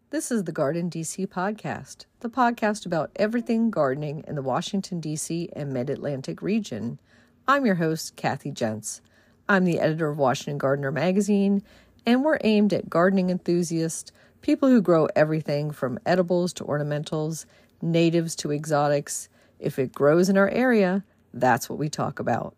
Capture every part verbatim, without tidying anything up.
This is the Garden D C podcast, the podcast about everything gardening in the Washington, D C and Mid-Atlantic region. I'm your host, Kathy Jentz. I'm the editor of Washington Gardener magazine, and we're aimed at gardening enthusiasts, people who grow everything from edibles to ornamentals, natives to exotics. If it grows in our area, that's what we talk about.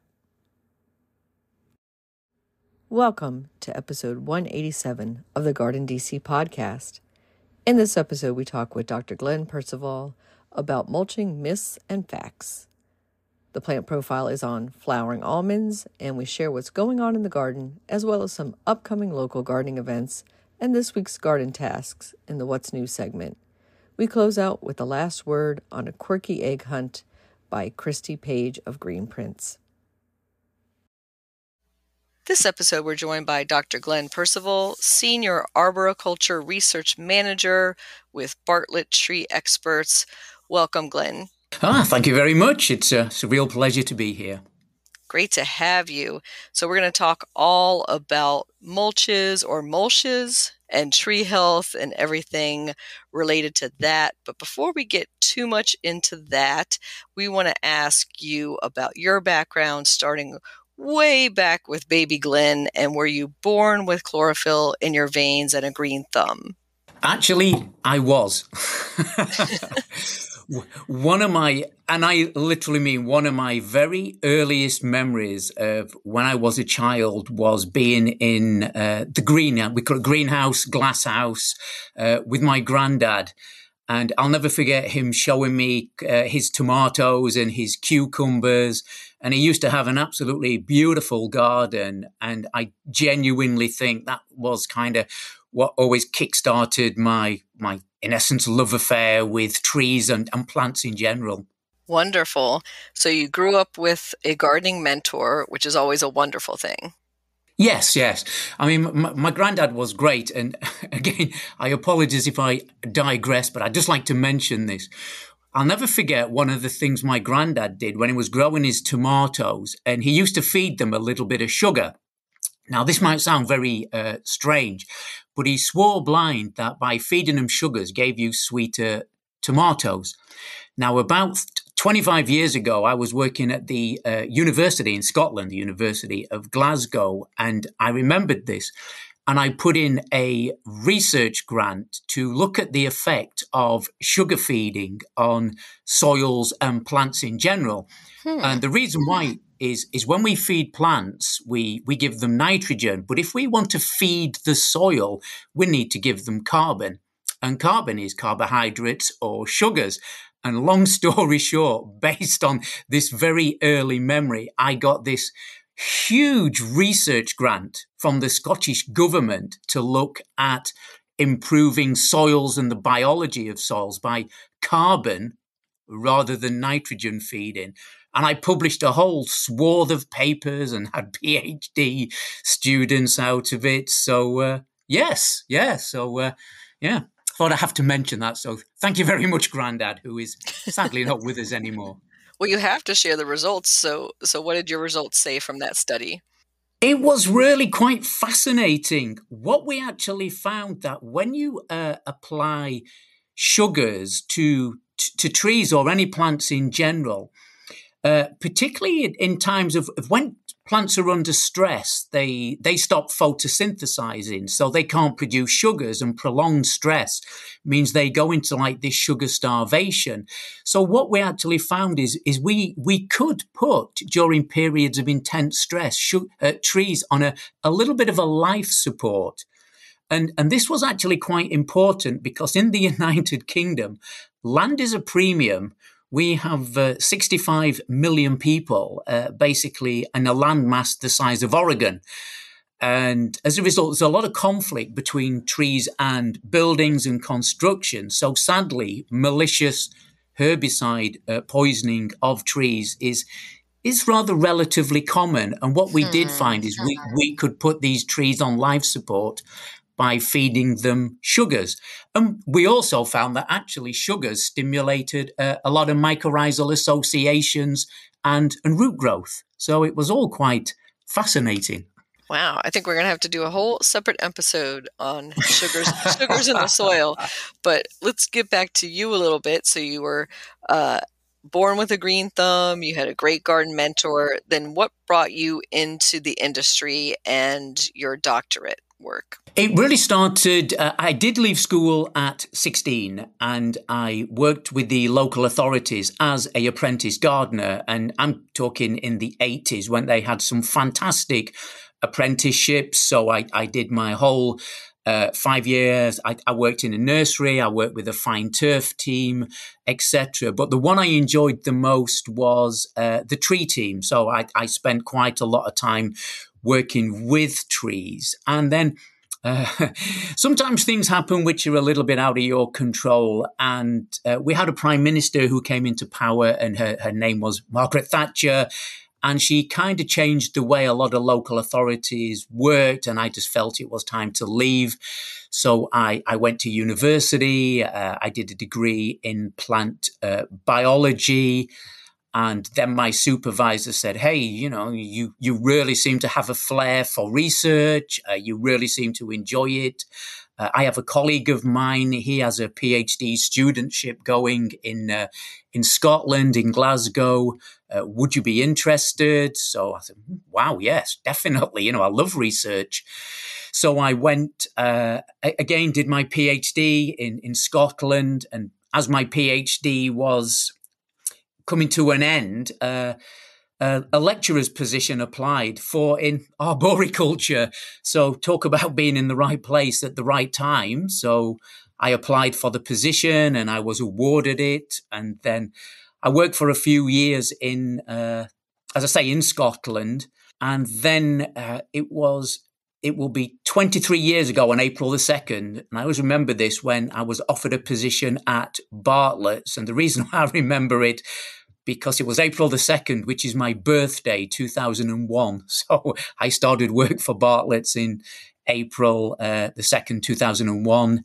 Welcome to episode one eighty-seven of the Garden D C podcast. In this episode, we talk with Doctor Glenn Percival about mulching myths and facts. The plant profile is on flowering almonds, and we share what's going on in the garden, as well as some upcoming local gardening events and this week's garden tasks in the What's New segment. We close out with the last word on a quirky egg hunt by Christy Page of Green Prints. This episode, we're joined by Doctor Glenn Percival, Senior Arboriculture Research Manager with Bartlett Tree Experts. Welcome, Glenn. Ah, thank you very much. It's a, it's a real pleasure to be here. Great to have you. So we're going to talk all about mulches or mulches and tree health and everything related to that. But before we get too much into that, we want to ask you about your background, starting way back with baby Glenn, and were you born with chlorophyll in your veins and a green thumb? Actually, I was. One of my, and I literally mean one of my very earliest memories of when I was a child was being in uh, the green, we call it greenhouse, glass house, uh, with my granddad. And I'll never forget him showing me uh, his tomatoes and his cucumbers. And he used to have an absolutely beautiful garden. And I genuinely think that was kind of what always kickstarted my, my, in essence, love affair with trees and, and plants in general. Wonderful. So you grew up with a gardening mentor, which is always a wonderful thing. Yes, yes. I mean, my, my granddad was great. And again, I apologize if I digress, but I'd just like to mention this. I'll never forget one of the things my granddad did when he was growing his tomatoes, and he used to feed them a little bit of sugar. Now, this might sound very uh, strange, but he swore blind that by feeding them sugars gave you sweeter tomatoes. Now, about twenty-five years ago, I was working at the uh, university in Scotland, the University of Glasgow, and I remembered this. And I put in a research grant to look at the effect of sugar feeding on soils and plants in general. Hmm. And the reason why is, is when we feed plants, we, we give them nitrogen. But if we want to feed the soil, we need to give them carbon. And carbon is carbohydrates or sugars. And long story short, based on this very early memory, I got this huge research grant from the Scottish government to look at improving soils and the biology of soils by carbon rather than nitrogen feeding. And I published a whole swath of papers and had PhD students out of it. So, uh, yes, yeah. So, uh, yeah, thought I'd have to mention that. So thank you very much, Grandad, who is sadly not with us anymore. Well, you have to share the results. So, so what did your results say from that study? It was really quite fascinating. What we actually found that when you uh, apply sugars to, to to trees or any plants in general, uh, particularly in, in times of, of when plants are under stress, they they stop photosynthesizing, so they can't produce sugars, and prolonged stress means they go into like this sugar starvation. So what we actually found is is we we could put during periods of intense stress sugar, uh, trees on a, a little bit of a life support. And, and this was actually quite important because in the United Kingdom, land is a premium. We have uh, sixty-five million people, uh, basically, in a landmass the size of Oregon. And as a result, there's a lot of conflict between trees and buildings and construction. So sadly, malicious herbicide uh, poisoning of trees is is rather relatively common. And what we did find is we, we could put these trees on life support by feeding them sugars. And we also found that actually sugars stimulated uh, a lot of mycorrhizal associations and, and root growth. So it was all quite fascinating. Wow, I think we're going to have to do a whole separate episode on sugars sugars in the soil. But let's get back to you a little bit. So you were uh, born with a green thumb, you had a great garden mentor. Then what brought you into the industry and your doctorate work? It really started, uh, I did leave school at sixteen and I worked with the local authorities as a apprentice gardener. And I'm talking in the eighties when they had some fantastic apprenticeships. So I, I did my whole uh, five years. I, I worked in a nursery. I worked with a fine turf team, et cetera. But the one I enjoyed the most was uh, the tree team. So I, I spent quite a lot of time working with trees. And then uh, sometimes things happen which are a little bit out of your control. And uh, we had a prime minister who came into power, and her, her name was Margaret Thatcher. And she kind of changed the way a lot of local authorities worked. And I just felt it was time to leave. So I, I went to university. Uh, I did a degree in plant uh, biology. And then my supervisor said, hey, you know, you, you really seem to have a flair for research. Uh, you really seem to enjoy it. Uh, I have a colleague of mine. He has a PhD studentship going in uh, in Scotland, in Glasgow. Uh, would you be interested? So I said, wow, yes, definitely. You know, I love research. So I went, uh, again, did my PhD in, in Scotland. And as my PhD was coming to an end, uh, Uh, a lecturer's position applied for in arboriculture. So talk about being in the right place at the right time. So I applied for the position and I was awarded it. And then I worked for a few years in, uh, as I say, in Scotland. And then uh, it was, it will be twenty-three years ago on April the second. And I always remember this when I was offered a position at Bartlett's. And the reason I remember it, because it was April the second, which is my birthday, two thousand one. So I started work for Bartlett's in April uh, the second, two thousand one.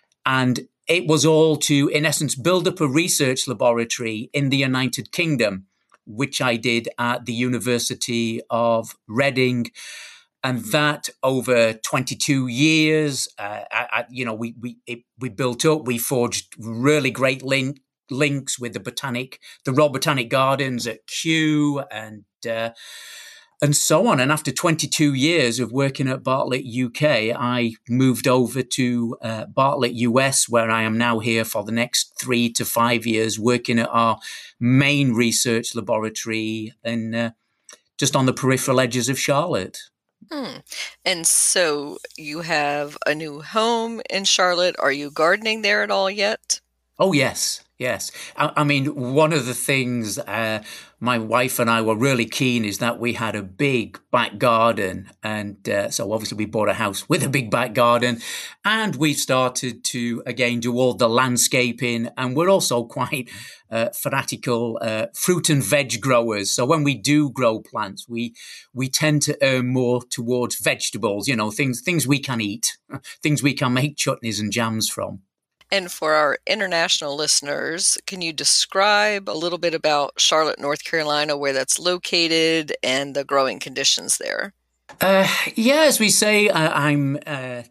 And it was all to, in essence, build up a research laboratory in the United Kingdom, which I did at the University of Reading. And that over twenty-two years, uh, I, I, you know, we we it, we built up, we forged really great links. links with the botanic, the Royal Botanic Gardens at Kew and uh, and so on. And after twenty-two years of working at Bartlett U K, I moved over to uh, Bartlett U S, where I am now here for the next three to five years, working at our main research laboratory and uh, just on the peripheral edges of Charlotte. Hmm. And so you have a new home in Charlotte. Are you gardening there at all yet? Oh, yes. Yes. I, I mean, one of the things uh, my wife and I were really keen is that we had a big back garden. And uh, so obviously we bought a house with a big back garden, and we started to, again, do all the landscaping. And we're also quite uh, fanatical uh, fruit and veg growers. So when we do grow plants, we we tend to err more towards vegetables, you know, things, things we can eat, things we can make chutneys and jams from. And for our international listeners, can you describe a little bit about Charlotte, North Carolina, where that's located and the growing conditions there? Uh, yeah, as we say, uh, I'm uh,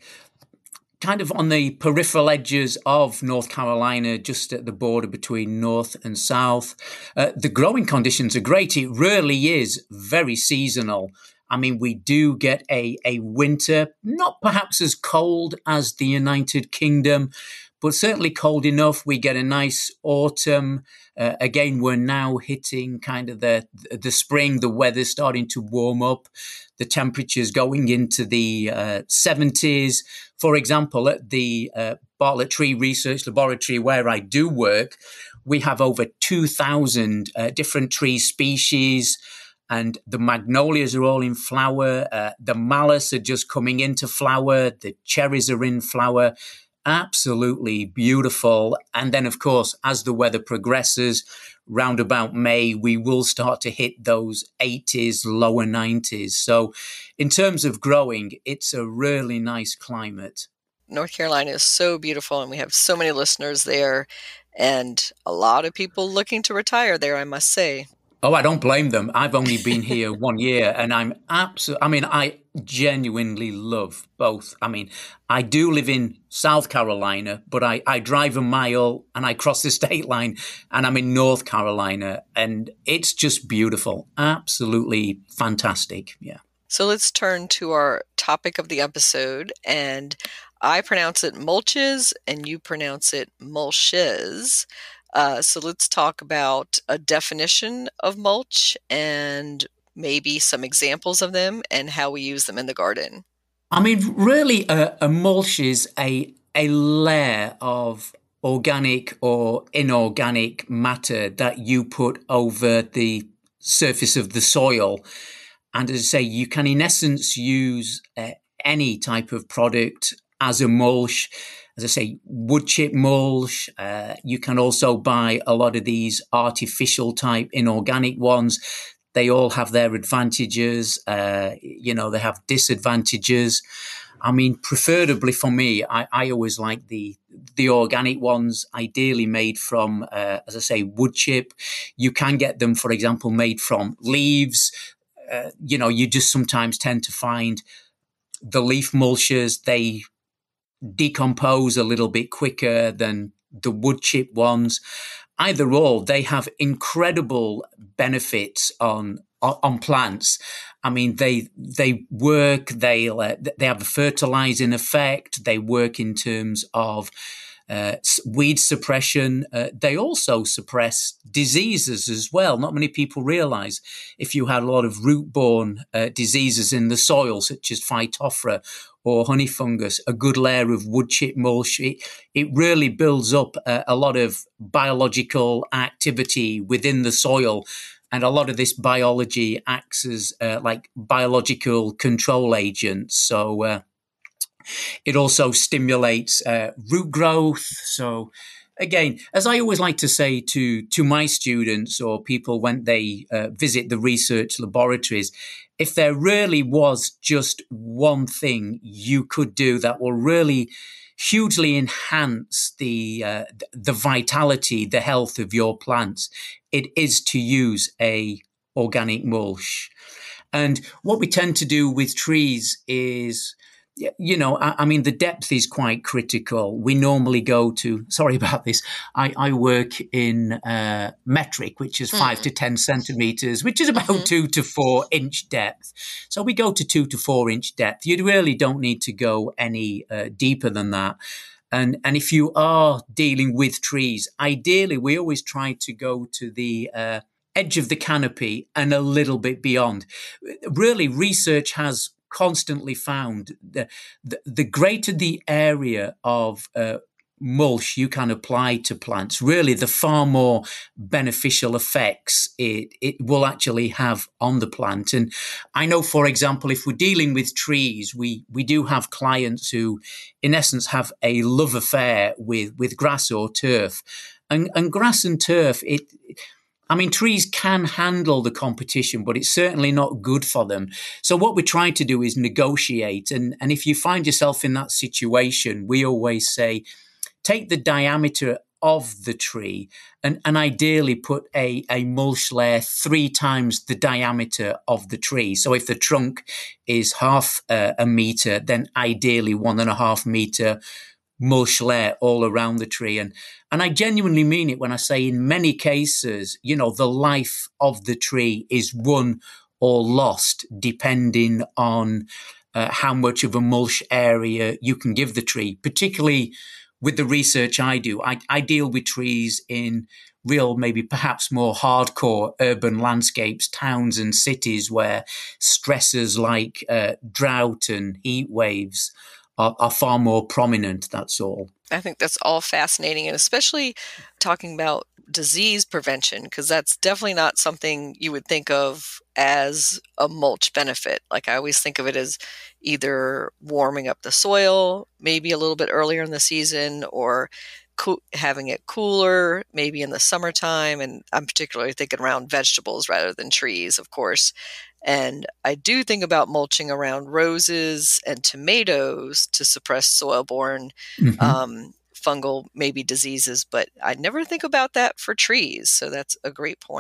kind of on the peripheral edges of North Carolina, just at the border between North and South. Uh, the growing conditions are great. It really is very seasonal. I mean, we do get a, a winter, not perhaps as cold as the United Kingdom, but certainly cold enough. We get a nice autumn. Uh, again, we're now hitting kind of the the spring. The weather's starting to warm up. The temperature's going into the uh, seventies. For example, at the uh, Bartlett Tree Research Laboratory, where I do work, we have over two thousand uh, different tree species. And the magnolias are all in flower. Uh, the mallows are just coming into flower. The cherries are in flower. Absolutely beautiful. And then, of course, as the weather progresses, round about May, we will start to hit those eighties, lower nineties. So in terms of growing, it's a really nice climate. North Carolina is so beautiful, and we have so many listeners there, and a lot of people looking to retire there, I must say. Oh, I don't blame them. I've only been here one year and I'm absolutely, I mean, I genuinely love both. I mean, I do live in South Carolina, but I, I drive a mile and I cross the state line and I'm in North Carolina and it's just beautiful. Absolutely fantastic. Yeah. So let's turn to our topic of the episode, and I pronounce it mulches and you pronounce it mulches. Uh, so let's talk about a definition of mulch and maybe some examples of them and how we use them in the garden. I mean, really, a, a mulch is a, a layer of organic or inorganic matter that you put over the surface of the soil. And as I say, you can in essence use uh, any type of product as a mulch. As I say, wood chip mulch. Uh, you can also buy a lot of these artificial type inorganic ones. They all have their advantages. Uh, you know, they have disadvantages. I mean, preferably for me, I, I always like the the organic ones, ideally made from, uh, as I say, wood chip. You can get them, for example, made from leaves. Uh, you know, you just sometimes tend to find the leaf mulches, they decompose a little bit quicker than the wood chip ones. Either or, they have incredible benefits on on plants. I mean, they they work. They uh, they have a fertilizing effect. They work in terms of uh, weed suppression. Uh, they also suppress diseases as well. Not many people realize if you had a lot of root-borne uh, diseases in the soil, such as Phytophthora or honey fungus, a good layer of wood chip mulch, it, it really builds up a, a lot of biological activity within the soil. And a lot of this biology acts as uh, like biological control agents. So uh, it also stimulates uh, root growth. So again, as I always like to say to, to my students or people when they uh, visit the research laboratories, if there really was just one thing you could do that will really hugely enhance the uh, the vitality, the health of your plants, it is to use a organic mulch. And what we tend to do with trees is, you know, I, I mean, the depth is quite critical. We normally go to, sorry about this, I, I work in uh, metric, which is five mm. to ten centimeters, which is about mm-hmm. two to four inch depth. So we go to two to four inch depth. You really don't need to go any uh, deeper than that. And, and if you are dealing with trees, ideally, we always try to go to the uh, edge of the canopy and a little bit beyond. Really, research has constantly found the, the, the greater the area of uh, mulch you can apply to plants, really the far more beneficial effects it, it will actually have on the plant. And I know, for example, if we're dealing with trees, we, we do have clients who, in essence, have a love affair with, with grass or turf. And, and grass and turf, it I mean, trees can handle the competition, but it's certainly not good for them. So what we try to do is negotiate. And, and if you find yourself in that situation, we always say, take the diameter of the tree and, and ideally put a, a mulch layer three times the diameter of the tree. So if the trunk is half uh, a meter, then ideally one and a half meter mulch layer all around the tree. And and I genuinely mean it when I say in many cases, you know, the life of the tree is won or lost depending on uh, how much of a mulch area you can give the tree. Particularly with the research I do, I, I deal with trees in real, maybe perhaps more hardcore urban landscapes, towns and cities where stresses like uh, drought and heat waves Are, are far more prominent, that's all. I think that's all fascinating, and especially talking about disease prevention, because that's definitely not something you would think of as a mulch benefit. Like I always think of it as either warming up the soil, maybe a little bit earlier in the season, or co- having it cooler, maybe in the summertime. And I'm particularly thinking around vegetables rather than trees, of course. And I do think about mulching around roses and tomatoes to suppress soil-borne mm-hmm. um, fungal maybe diseases, but I never think about that for trees. So that's a great point.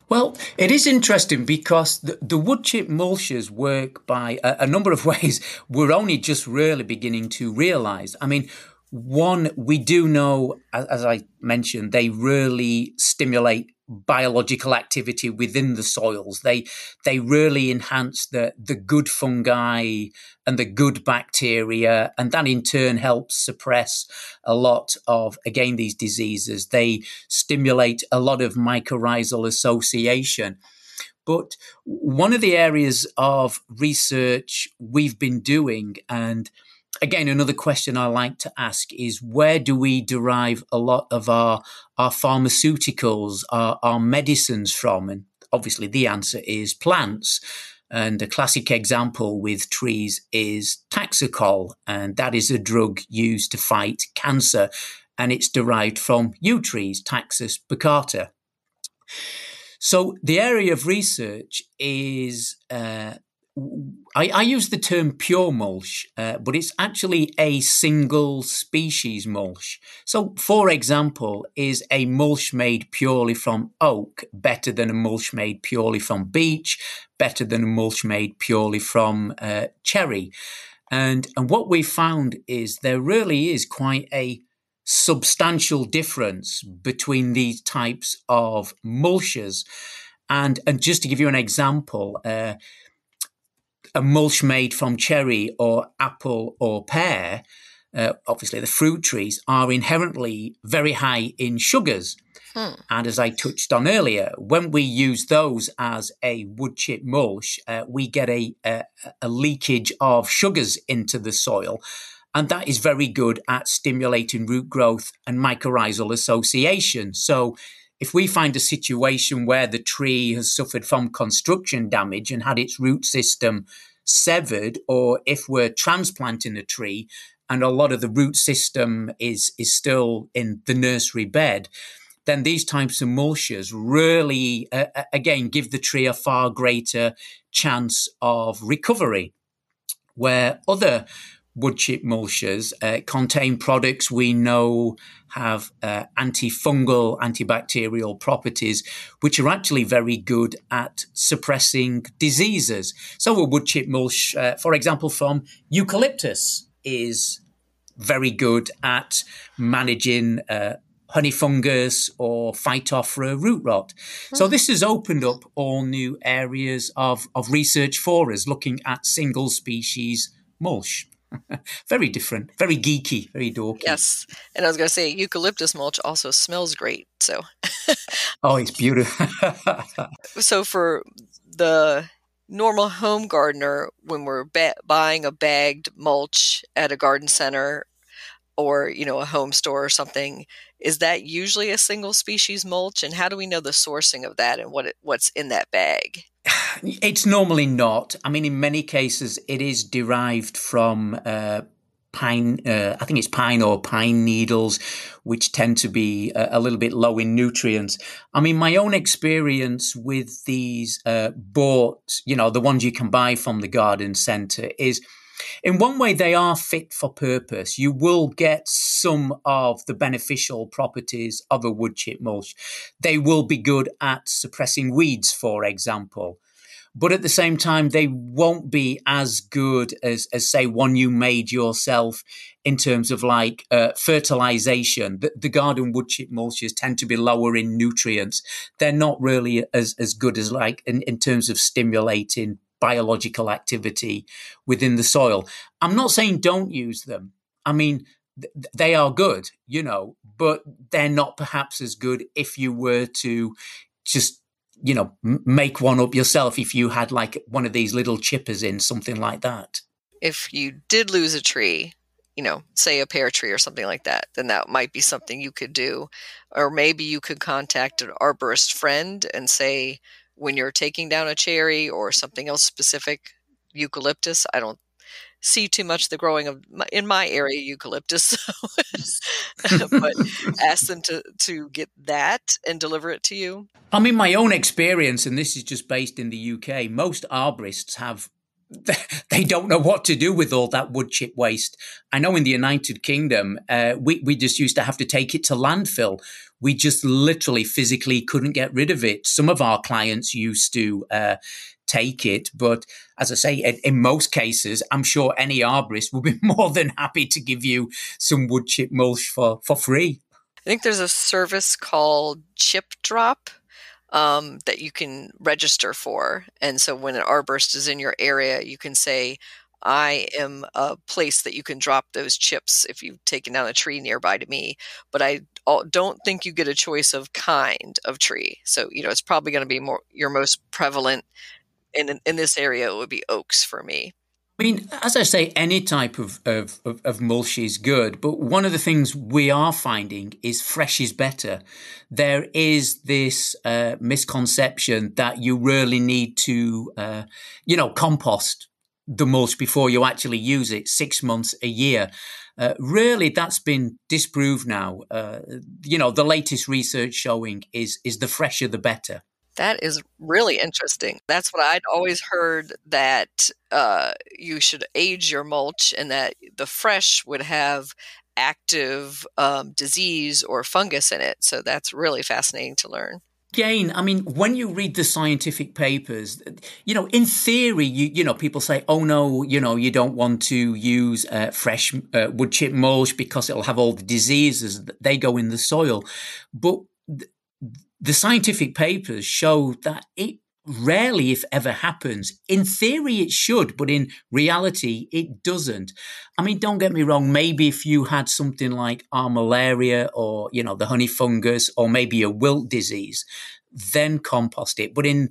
Well, it is interesting because the, the wood chip mulches work by a, a number of ways we're only just really beginning to realize. I mean, one, we do know, as, as I mentioned, they really stimulate biological activity within the soils. They they really enhance the, the good fungi and the good bacteria, and that in turn helps suppress a lot of, again, these diseases. They stimulate a lot of mycorrhizal association. But one of the areas of research we've been doing, and again, another question I like to ask is, where do we derive a lot of our, our pharmaceuticals, our, our medicines from? And obviously the answer is plants. And a classic example with trees is Taxocoll, and that is a drug used to fight cancer, and it's derived from yew trees, Taxus baccata. So the area of research is, uh, I, I use the term pure mulch, uh, but it's actually a single species mulch. So, for example, is a mulch made purely from oak better than a mulch made purely from beech, better than a mulch made purely from uh, cherry? And, and what we found is there really is quite a substantial difference between these types of mulches. And, and just to give you an example, uh, a mulch made from cherry or apple or pear, uh, obviously the fruit trees, are inherently very high in sugars. Hmm. And as I touched on earlier, when we use those as a wood chip mulch, uh, we get a, a, a leakage of sugars into the soil. And that is very good at stimulating root growth and mycorrhizal association. So if we find a situation where the tree has suffered from construction damage and had its root system severed, or if we're transplanting a tree and a lot of the root system is, is still in the nursery bed, then these types of mulches really, uh, again, give the tree a far greater chance of recovery. Where other wood chip mulches uh, contain products we know have uh, antifungal, antibacterial properties, which are actually very good at suppressing diseases. So a wood chip mulch, uh, for example, from eucalyptus is very good at managing uh, honey fungus or Phytophthora root rot. Mm. So this has opened up all new areas of, of research for us, looking at single species mulch. Very different, very geeky, very dorky. Yes. And I was going to say, eucalyptus mulch also smells great. So, oh, it's beautiful. So for the normal home gardener, when we're ba- buying a bagged mulch at a garden center or, you know, a home store or something, is that usually a single species mulch? And how do we know the sourcing of that and what it, what's in that bag? It's normally not. I mean, in many cases, it is derived from uh, pine, uh, I think it's pine or pine needles, which tend to be a, a little bit low in nutrients. I mean, my own experience with these uh, bought, you know, the ones you can buy from the garden centre is, in one way, they are fit for purpose. You will get some of the beneficial properties of a wood chip mulch. They will be good at suppressing weeds, for example. But at the same time, they won't be as good as, as say, one you made yourself in terms of like uh, fertilization. The, the garden wood chip mulches tend to be lower in nutrients. They're not really as, as good as like in, in terms of stimulating biological activity within the soil. I'm not saying don't use them. I mean, th- they are good, you know, but they're not perhaps as good if you were to just, you know, m- make one up yourself, if you had like one of these little chippers in, something like that. If you did lose a tree, you know, say a pear tree or something like that, then that might be something you could do. Or maybe you could contact an arborist friend and say, when you're taking down a cherry or something else specific, eucalyptus, I don't see too much the growing of in my area eucalyptus, so but ask them to, to get that and deliver it to you. I mean, my own experience, and this is just based in the U K, most arborists have they don't know what to do with all that wood chip waste. I know in the United Kingdom, uh, we, we just used to have to take it to landfill. We just literally physically couldn't get rid of it. Some of our clients used to uh, take it. But as I say, in, in most cases, I'm sure any arborist will be more than happy to give you some wood chip mulch for, for free. I think there's a service called Chip Drop um, that you can register for. And so when an arborist is in your area, you can say, I am a place that you can drop those chips if you've taken down a tree nearby to me. But I don't think you get a choice of kind of tree. So, you know, it's probably going to be more your most prevalent. And in, in this area, it would be oaks for me. I mean, as I say, any type of, of, of, of mulch is good. But one of the things we are finding is fresh is better. There is this uh, misconception that you really need to, uh, you know, compost the mulch before you actually use it, six months, a year. Uh, really, that's been disproved now. Uh, you know, the latest research showing is is the fresher, the better. That is really interesting. That's what I'd always heard, that uh, you should age your mulch and that the fresh would have active um, disease or fungus in it. So that's really fascinating to learn. Again, I mean, when you read the scientific papers, you know, in theory, you you know, people say, oh, no, you know, you don't want to use uh, fresh uh, wood chip mulch because it'll have all the diseases that they go in the soil. But th- the scientific papers show that it rarely, if ever, happens. In theory, it should, but in reality, it doesn't. I mean, don't get me wrong. Maybe if you had something like armillaria or, you know, the honey fungus or maybe a wilt disease, then compost it. But in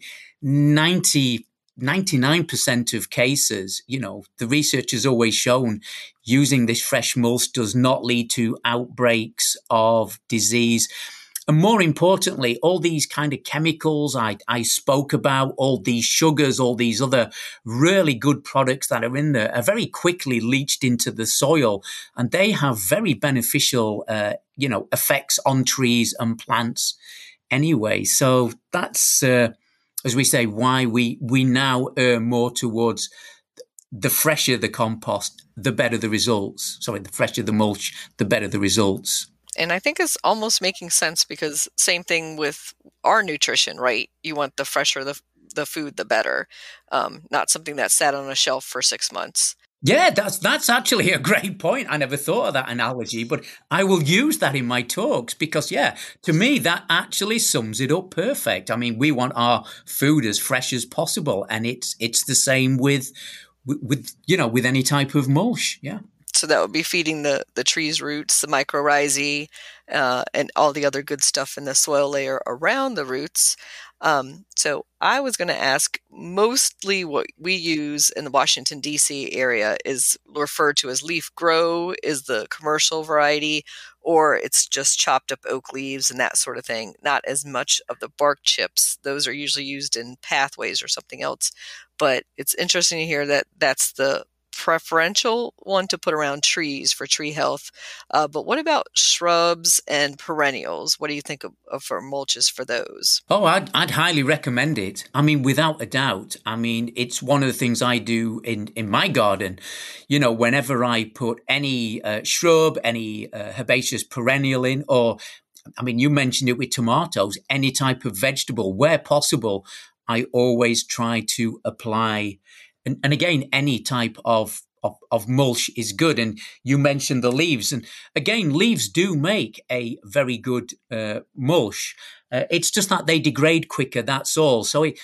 ninety, ninety-nine percent of cases, you know, the research has always shown using this fresh mulch does not lead to outbreaks of disease. And more importantly, all these kind of chemicals I, I spoke about, all these sugars, all these other really good products that are in there are very quickly leached into the soil. And they have very beneficial, uh, you know, effects on trees and plants anyway. So that's, uh, as we say, why we, we now err more towards the fresher the compost, the better the results. Sorry, the fresher the mulch, the better the results. And I think it's almost making sense, because same thing with our nutrition, right? You want the fresher the the food, the better, um, not something that sat on a shelf for six months. Yeah, that's that's actually a great point. I never thought of that analogy, but I will use that in my talks because, yeah, to me, that actually sums it up perfect. I mean, we want our food as fresh as possible, and it's it's the same with with, with you know with any type of mulch. Yeah. So that would be feeding the, the tree's roots, the mycorrhizae, uh, and all the other good stuff in the soil layer around the roots. Um, so I was going to ask, mostly what we use in the Washington, D C area is referred to as leaf grow, is the commercial variety, or it's just chopped up oak leaves and that sort of thing. Not as much of the bark chips. Those are usually used in pathways or something else. But it's interesting to hear that that's the preferential one to put around trees for tree health. Uh, but what about shrubs and perennials? What do you think of, of for mulches for those? Oh, I'd, I'd highly recommend it. I mean, without a doubt. I mean, it's one of the things I do in, in my garden. You know, whenever I put any uh, shrub, any uh, herbaceous perennial in, or, I mean, you mentioned it with tomatoes, any type of vegetable, where possible, I always try to apply. And, and again, any type of, of of mulch is good. And you mentioned the leaves. And again, leaves do make a very good uh, mulch. Uh, it's just that they degrade quicker, that's all. So it,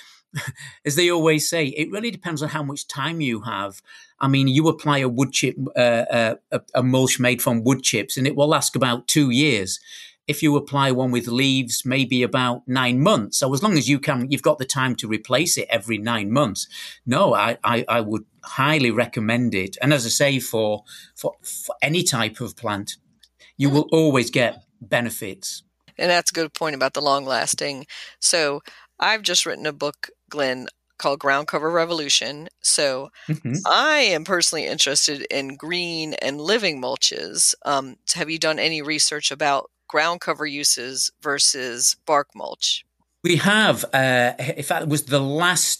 as they always say, it really depends on how much time you have. I mean, you apply a wood chip, uh, uh, a, a mulch made from wood chips, and it will last about two years. If you apply one with leaves, maybe about nine months. So as long as you can, you've got the time to replace it every nine months. No, I, I, I would highly recommend it. And as I say, for, for, for any type of plant, you will always get benefits. And that's a good point about the long lasting. So I've just written a book, Glenn, called Ground Cover Revolution. So mm-hmm. I am personally interested in green and living mulches. Um, have you done any research about ground cover uses versus bark mulch? We have. Uh, in fact, it was the last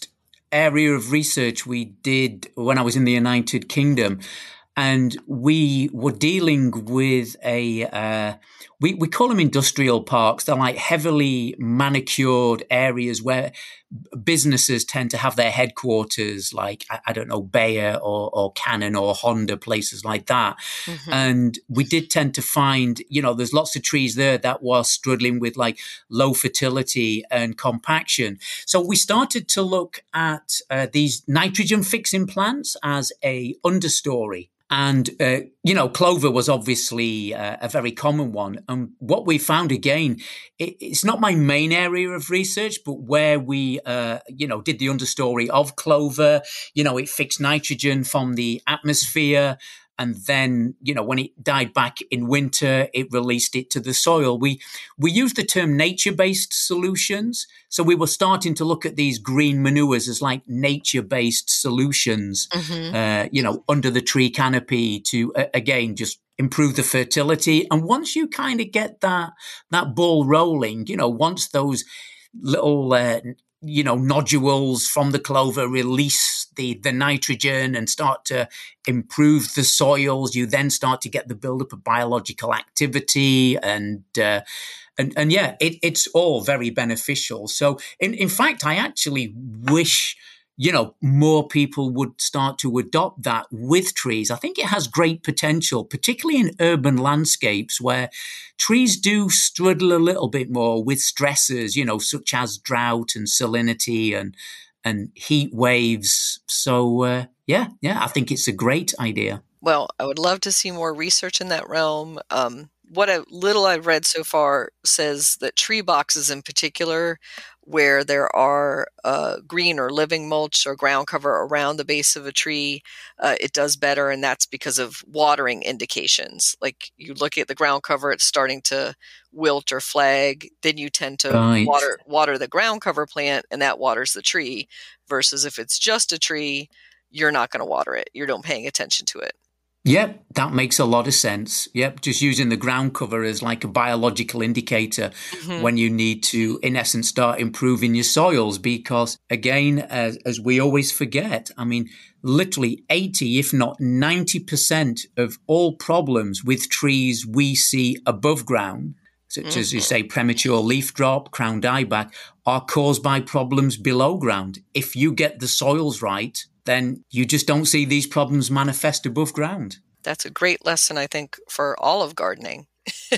area of research we did when I was in the United Kingdom. And we were dealing with a, uh, we, we call them industrial parks. They're like heavily manicured areas where businesses tend to have their headquarters, like, I, I don't know, Bayer or, or Canon or Honda, places like that. Mm-hmm. And we did tend to find, you know, there's lots of trees there that were struggling with like low fertility and compaction. So we started to look at uh, these nitrogen fixing plants as a understory. And, uh, you know, clover was obviously uh, a very common one. And what we found, again, it, it's not my main area of research, but where we, uh, you know, did the understory of clover, you know, it fixed nitrogen from the atmosphere. And then, you know, when it died back in winter, it released it to the soil. We we used the term nature-based solutions. So we were starting to look at these green manures as like nature-based solutions, mm-hmm. uh, you know, under the tree canopy to, uh, again, just improve the fertility. And once you kind of get that that ball rolling, you know, once those little uh, you know, nodules from the clover release the, the nitrogen and start to improve the soils, you then start to get the buildup of biological activity. And, uh, and, and yeah, it, it's all very beneficial. So in, in fact, I actually wish, you know, more people would start to adopt that with trees. I think it has great potential, particularly in urban landscapes where trees do struggle a little bit more with stresses, you know, such as drought and salinity and and heat waves. So, uh, yeah, yeah, I think it's a great idea. Well, I would love to see more research in that realm. Um, what a little I've read so far says that tree boxes in particular, where there are uh, green or living mulch or ground cover around the base of a tree, uh, it does better. And that's because of watering indications. Like you look at the ground cover, it's starting to wilt or flag. Then you tend to right. water water the ground cover plant, and that waters the tree. Versus if it's just a tree, you're not going to water it. You don't paying attention to it. Yep, that makes a lot of sense. Yep, just using the ground cover as like a biological indicator mm-hmm. when you need to, in essence, start improving your soils. Because again, as, as we always forget, I mean, literally eighty, if not ninety percent of all problems with trees we see above ground, such mm-hmm. as you say, premature leaf drop, crown dieback, are caused by problems below ground. If you get the soils right, then you just don't see these problems manifest above ground. That's a great lesson, I think, for all of gardening,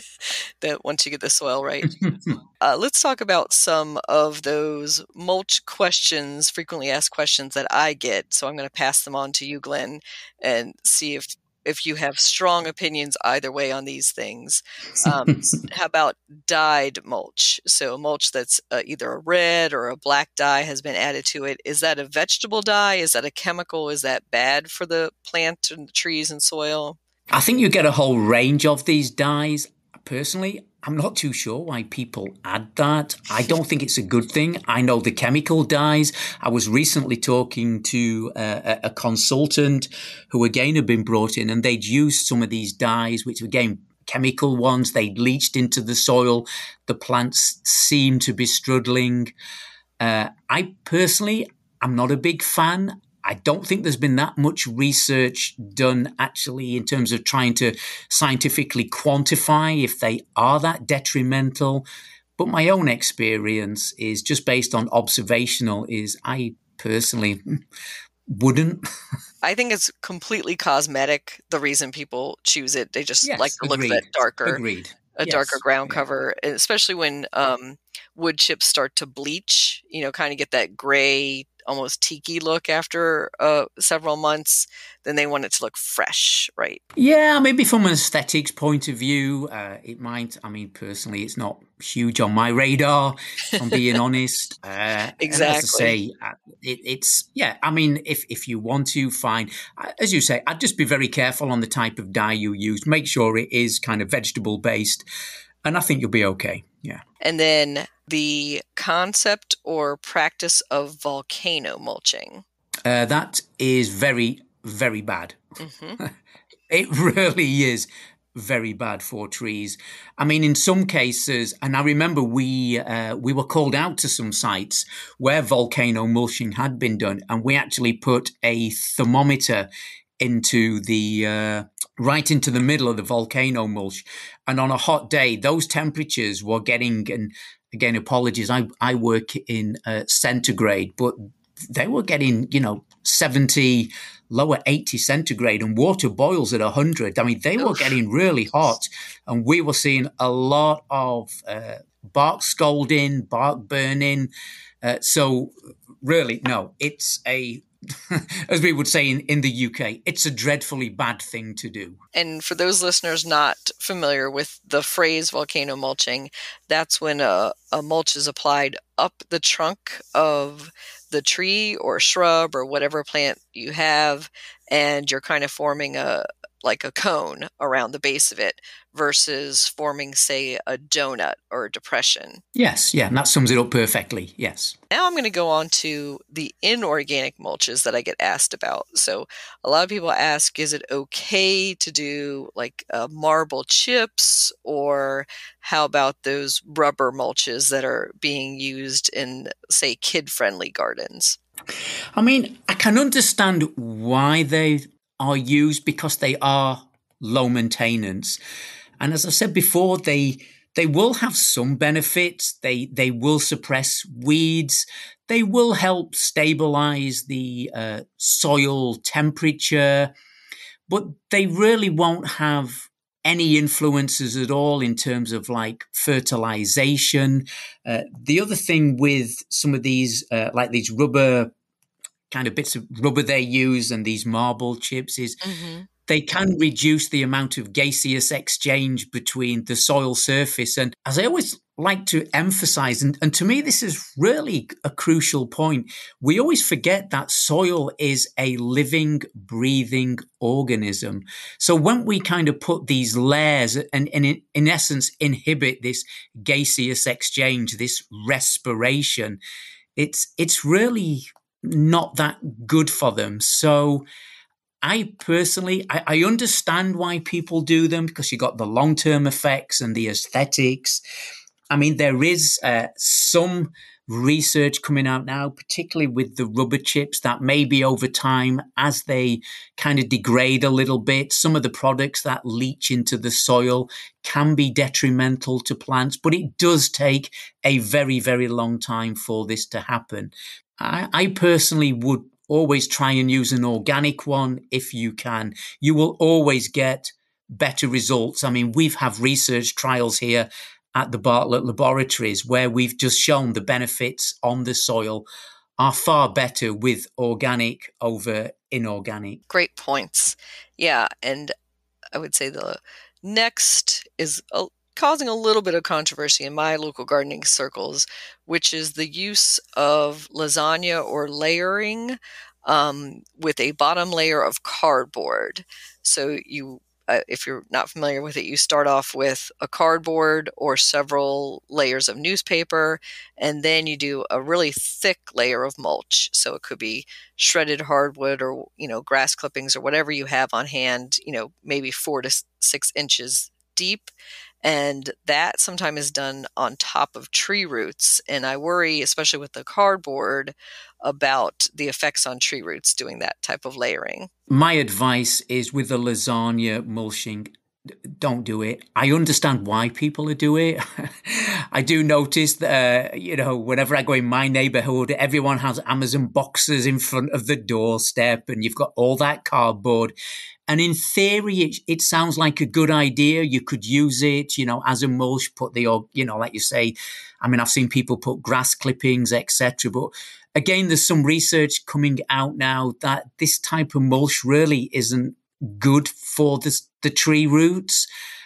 that once you get the soil right. uh, let's talk about some of those mulch questions, frequently asked questions that I get. So I'm going to pass them on to you, Glenn, and see if if you have strong opinions either way on these things. Um, how about dyed mulch? So mulch that's uh, either a red or a black dye has been added to it. Is that a vegetable dye? Is that a chemical? Is that bad for the plant and the trees and soil? I think you get a whole range of these dyes. Personally, I'm not too sure why people add that. I don't think it's a good thing. I know the chemical dyes. I was recently talking to a, a consultant who again had been brought in, and they'd used some of these dyes, which again, chemical ones, they'd leached into the soil. The plants seem to be struggling. Uh, I personally, I'm not a big fan. I don't think there's been that much research done actually in terms of trying to scientifically quantify if they are that detrimental. But my own experience is just based on observational is I personally wouldn't. I think it's completely cosmetic, the reason people choose it. They just yes, like to look agreed. at that darker, agreed. a yes. darker ground yeah. cover, especially when um, wood chips start to bleach, you know, kind of get that gray, almost tiki look after uh, several months, then they want it to look fresh, right? Yeah, maybe from an aesthetics point of view, uh, it might. I mean, personally, it's not huge on my radar, if I'm being honest. Uh, exactly. As I say, uh, it, it's, yeah, I mean, if, if you want to, fine. As you say, I'd just be very careful on the type of dye you use. Make sure it is kind of vegetable-based, and I think you'll be okay, yeah. And then the concept or practice of volcano mulching. Uh, that is very, very bad. Mm-hmm. It really is very bad for trees. I mean, in some cases, and I remember we uh, we were called out to some sites where volcano mulching had been done, and we actually put a thermometer into the uh, right into the middle of the volcano mulch, and on a hot day, those temperatures were getting. And again, apologies, I I work in uh, centigrade, but they were getting, you know, seventy, lower eighty centigrade, and water boils at one hundred. I mean, they were getting really hot, and we were seeing a lot of uh, bark scalding, bark burning. Uh, so really, no, it's a, as we would say in, in the U K, it's a dreadfully bad thing to do. And for those listeners not familiar with the phrase volcano mulching, that's when a, a mulch is applied up the trunk of the tree or shrub or whatever plant you have, and you're kind of forming a like a cone around the base of it versus forming, say, a donut or a depression. Yes, yeah, and that sums it up perfectly, yes. Now I'm going to go on to the inorganic mulches that I get asked about. So a lot of people ask, is it okay to do like uh, marble chips, or how about those rubber mulches that are being used in, say, kid-friendly gardens? I mean, I can understand why they are used, because they are low maintenance. And as I said before, they they will have some benefits. They they will suppress weeds. They will help stabilize the uh, soil temperature, but they really won't have any influences at all in terms of like fertilization. Uh, the other thing with some of these, uh, like these rubber kind of bits of rubber they use and these marble chips, is mm-hmm. they can reduce the amount of gaseous exchange between the soil surface. And as I always like to emphasize, and, and to me, this is really a crucial point, we always forget that soil is a living, breathing organism. So when we kind of put these layers and, and in, in essence inhibit this gaseous exchange, this respiration, it's it's really not that good for them. So I personally, I, I understand why people do them, because you got the long-term effects and the aesthetics. I mean, there is uh, some research coming out now, particularly with the rubber chips, that maybe over time, as they kind of degrade a little bit, some of the products that leach into the soil can be detrimental to plants. But it does take a very, very long time for this to happen. I, I personally would always try and use an organic one if you can. You will always get better results. I mean, we've have research trials here at the Bartlett Laboratories where we've just shown the benefits on the soil are far better with organic over inorganic. Great points. Yeah, and I would say the next is a causing a little bit of controversy in my local gardening circles, which is the use of lasagna or layering um, with a bottom layer of cardboard. So you, uh, if you're not familiar with it, you start off with a cardboard or several layers of newspaper, and then you do a really thick layer of mulch. So it could be shredded hardwood or, you know, grass clippings or whatever you have on hand, you know, maybe four to six inches deep. And that sometimes is done on top of tree roots. And I worry, especially with the cardboard, about the effects on tree roots doing that type of layering. My advice is with the lasagna mulching, don't do it. I understand why people are doing it. I do notice that, uh, you know, whenever I go in my neighborhood, everyone has Amazon boxes in front of the doorstep and you've got all that cardboard. And in theory, it, it sounds like a good idea. You could use it, you know, as a mulch, put the, you know, like you say, I mean, I've seen people put grass clippings, et cetera. But again, there's some research coming out now that this type of mulch really isn't good for the, the tree roots.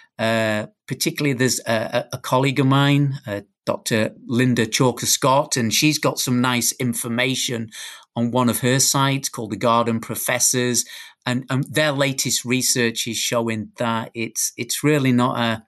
Uh, particularly, there's a, a colleague of mine, uh, Doctor Linda Chalker Scott, and she's got some nice information on one of her sites called the Garden Professors. And, and their latest research is showing that it's it's really not a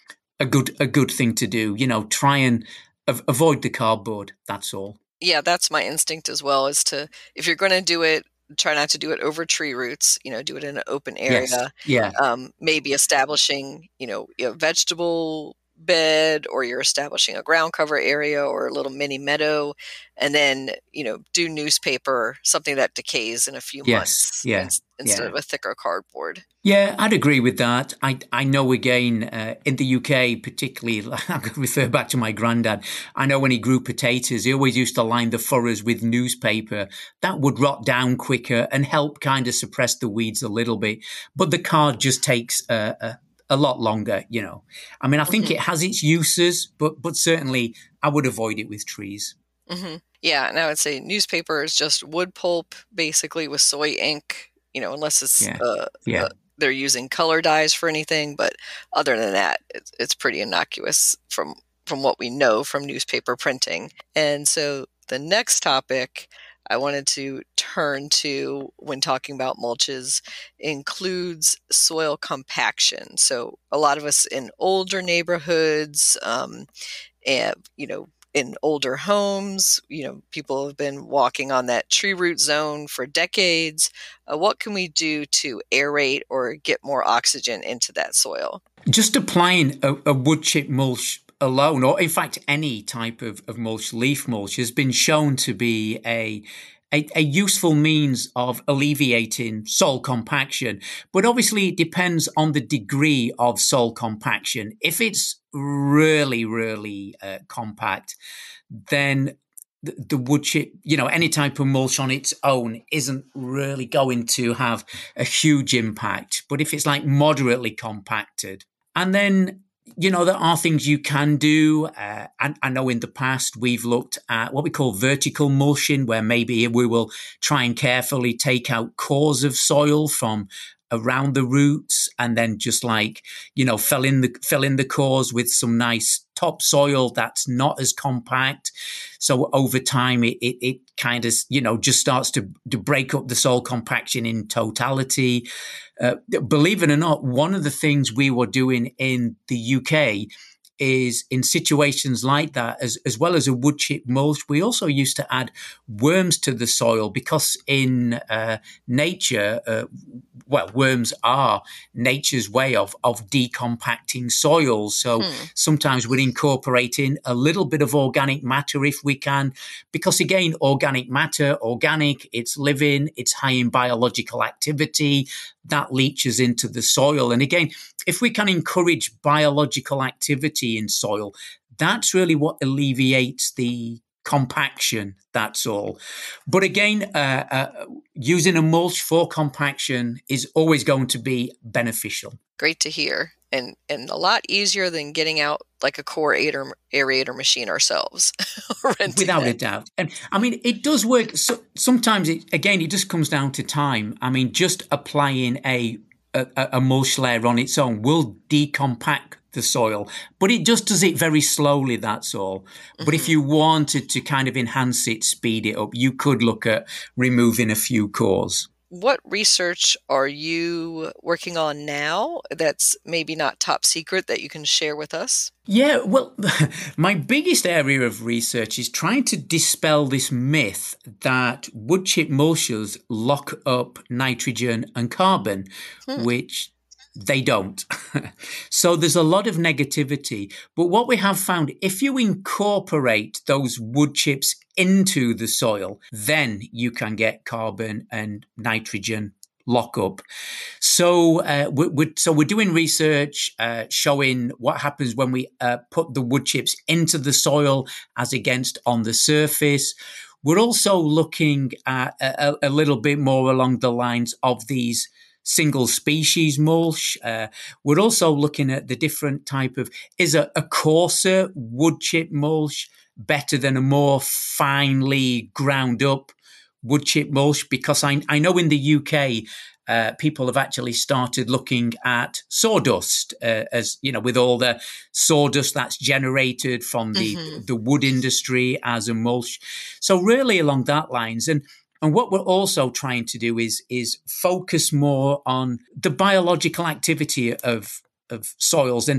a good a good thing to do. You know, try and av- avoid the cardboard. That's all. Yeah, that's my instinct as well. Is to, if you're going to do it, try not to do it over tree roots, you know, do it in an open Yes. area. Yeah. Um, maybe establishing, you know, a vegetable bed, or you're establishing a ground cover area or a little mini meadow, and then, you know, do newspaper, something that decays in a few Yes. months Yeah. in, instead Yeah. of a thicker cardboard. Yeah, I'd agree with that. I I know again uh, in the U K, particularly, I'm going to refer back to my granddad. I know when he grew potatoes, he always used to line the furrows with newspaper. That would rot down quicker and help kind of suppress the weeds a little bit. But the card just takes a, a, a lot longer, you know. I mean, I think Mm-hmm. it has its uses, but but certainly I would avoid it with trees. Mm-hmm. Yeah, and I would say newspaper is just wood pulp, basically, with soy ink. You know, unless it's Yeah. uh, Yeah. uh, they're using color dyes for anything, but other than that, it's, it's pretty innocuous from from what we know from newspaper printing. And so the next topic I wanted to turn to when talking about mulches includes soil compaction. So a lot of us in older neighborhoods, um, and you know, in older homes, you know, people have been walking on that tree root zone for decades. Uh, what can we do to aerate or get more oxygen into that soil? Just applying a, a wood chip mulch alone, or in fact any type of, of mulch, leaf mulch, has been shown to be a, a a useful means of alleviating soil compaction. But obviously it depends on the degree of soil compaction. If it's really, really uh, compact, then the, the wood chip, you know, any type of mulch on its own isn't really going to have a huge impact. But if it's like moderately compacted, and then, you know, there are things you can do. Uh, I, I know in the past we've looked at what we call vertical mulching, where maybe we will try and carefully take out cores of soil from around the roots, and then just like, you know, fill in the fill in the cores with some nice topsoil that's not as compact. So over time, it it, it kind of, you know, just starts to, to break up the soil compaction in totality. Uh, believe it or not, one of the things we were doing in the U K is in situations like that, as, as well as a wood chip mulch, we also used to add worms to the soil, because in uh, nature, uh, well, worms are nature's way of, of decompacting soil. So hmm. sometimes we're incorporating a little bit of organic matter if we can, because again, organic matter, organic, it's living, it's high in biological activity, that leaches into the soil. And again, if we can encourage biological activity in soil, that's really what alleviates the compaction, that's all. But again, uh, uh, using a mulch for compaction is always going to be beneficial. Great to hear. And and a lot easier than getting out like a core aerator, aerator machine ourselves. Without that. a doubt. And I mean, it does work. So, sometimes, it, again, it just comes down to time. I mean, just applying a, a, a mulch layer on its own will decompact the soil, but it just does it very slowly, that's all. Mm-hmm. But if you wanted to kind of enhance it, speed it up, you could look at removing a few cores. What research are you working on now that's maybe not top secret that you can share with us? Yeah, well, my biggest area of research is trying to dispel this myth that wood chip mulches lock up nitrogen and carbon, hmm. which they don't. So there's a lot of negativity. But what we have found, if you incorporate those wood chips into the soil, then you can get carbon and nitrogen lock up. So, uh, we're, we're, so we're doing research uh, showing what happens when we uh, put the wood chips into the soil as against on the surface. We're also looking at a, a little bit more along the lines of these single species mulch. Uh, we're also looking at the different type of, is a, a coarser wood chip mulch better than a more finely ground up wood chip mulch? Because I, I know in the U K, uh, people have actually started looking at sawdust, uh, as you know, with all the sawdust that's generated from the, mm-hmm. the wood industry as a mulch. So really along that lines. And And what we're also trying to do is is focus more on the biological activity of of soils. And